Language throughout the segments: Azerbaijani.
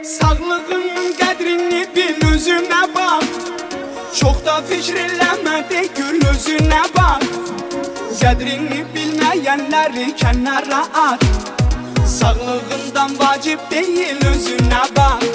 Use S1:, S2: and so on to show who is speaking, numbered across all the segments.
S1: Sağlığın qədrini bil, özünə bax. Çox da fikr eləmə, de gül özünə bax. Qədrini bilməyənləri kənara at. Sağlığından vacib deyil, özünə bax.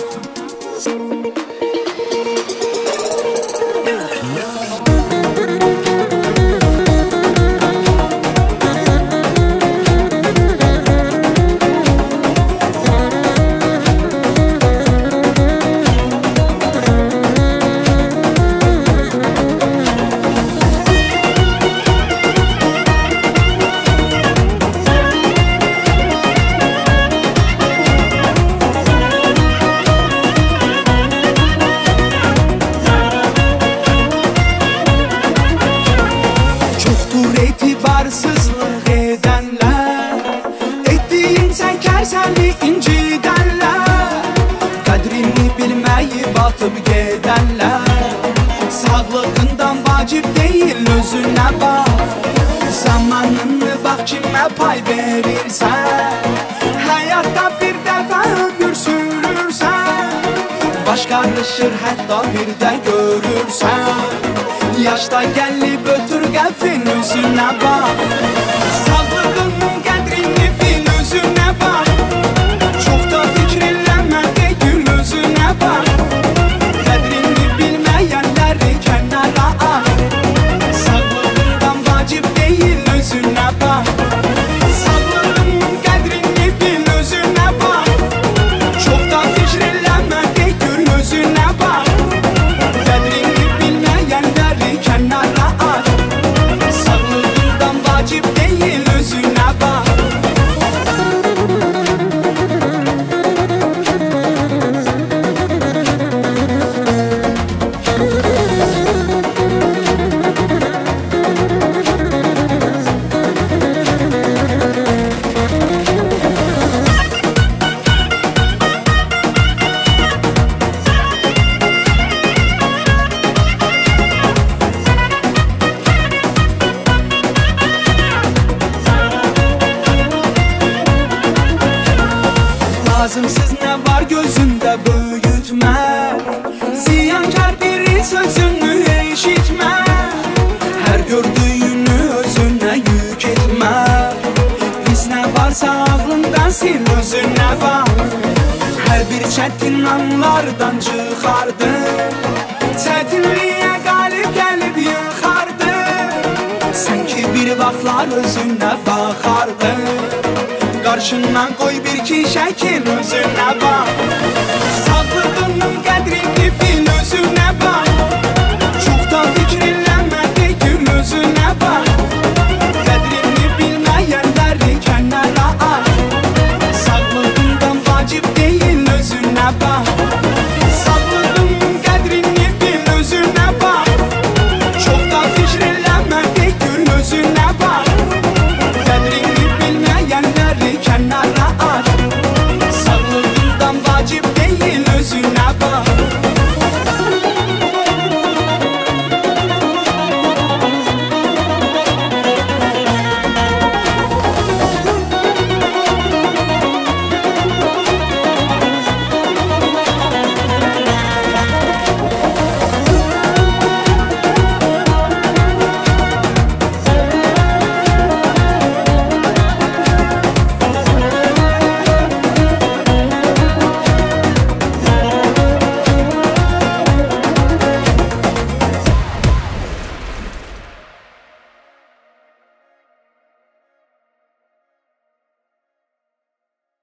S1: Etibarsızlıq edənlər, etdiyin sənkərsəni incidənlər, qədrini bilməyib atıb gedənlər. Sağlığından vacib deyil, özünə bax. Zamanını bax kimə pay verirsən. Həyatda bir dəfə ömür sürürsən, baş qarışır hətta bir də görürsən. Yaşda gəlib ötür qəfin, özünə bax. Sağlığının qədrini bil, özünə bax. Çox da fikr eləmə, de gül özünə bax. Qədrini bilməyənləri kənara at. Sağlığından vacib deyil, özünə bax. Sağlığının qədrini bil, özünə bax. Çox da fikr eləmə, de gül özünə bax. Qədrini bilməyənləri kənara at. Sağlığından vacib deyil, özünə bax. Lazımsız nə var gözündə böyütmə, ziyankar biri sözünü eşitmə. Hər gördüyünü özünə yük etmə. Pis nə varsa ağlından sil, özünə bax. Hər bir çətin anlardan çıxardı, çətinliyə qalib gəlib yıxardı. Sən ki bir vaxtlar özünə baxardı, qarşından qoy bir ki şəkil, özünə bax.